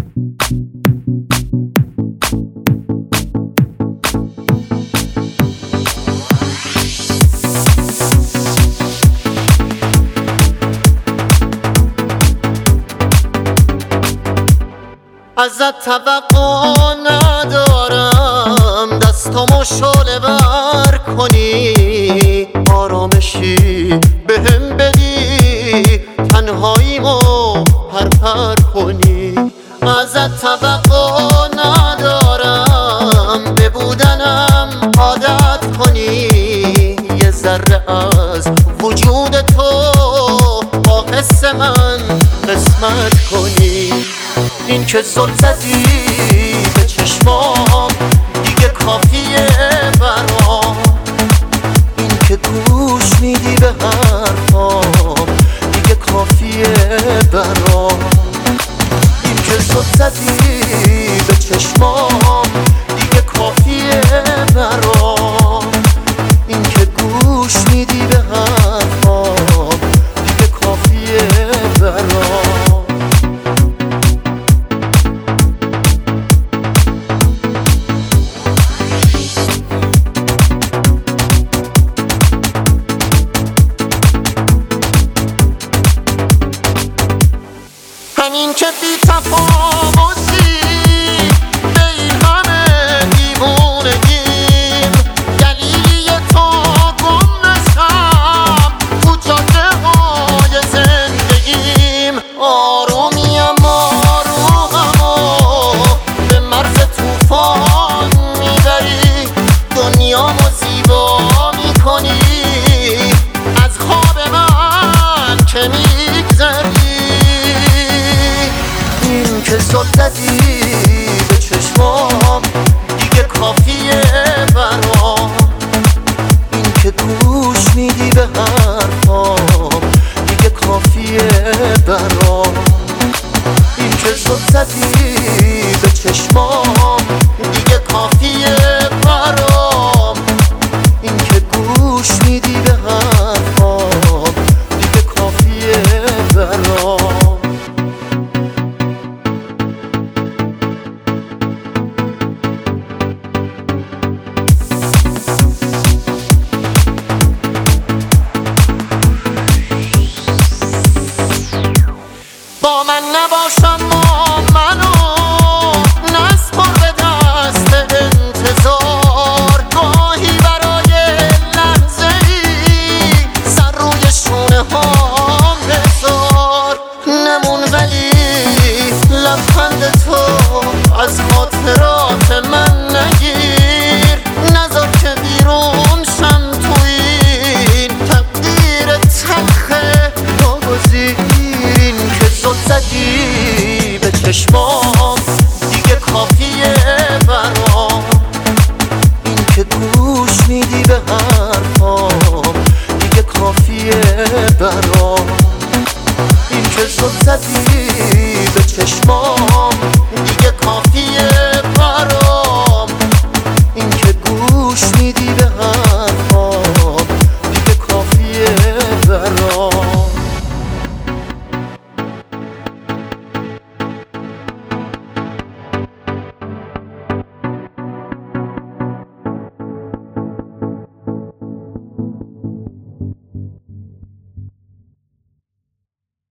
ازت توقع ندارم دستامو شعله ور کنی، آرامشی بهم بدی، تنهاییمو پرپر کنی. ازت توقع ندارم به بودنم عادت کنی، یه ذره از وجود تو با حس من قسمت کنی. این که زل زدی به چشمام دیگه کافیه برام، این که گوش میدی به حرفام دیگه کافیه برام. این که زل زدی به چشمام دیگه کافیه برام، این که گوش میدی به حرفام دیگه کافیه برام. همین که بی تفاوتی به این همه دیوونگیم، دلیلی تو گم نشم تو جاده های زندگیم. آرومیم آروممو به مرز توفان میبری، دنیامو زیبا میکنی، از خواب من که میگذری. این که زل زدی به چشمام دیگه کافیه برام، این که گوش میدی به حرفام دیگه کافیه برام. این که زل زدی به چشمام دیگه کافیه برام، این که گوش میدی به حرفام دیگه کافیه برام. با من نباشم منو نسپار به دست انتظار، گاهی برای لحظه ای سر روی شونه هم بذار. نمون ولی لبخند تو از خاطرات من نگیر، نذار که بیرون شم تو این تقدیر تلخه ناگزیر. زل زدی به چشمام دیگه کافیه برام، این که گوش میدی به حرفام دیگه کافیه برام. این که زل زدی به چشمام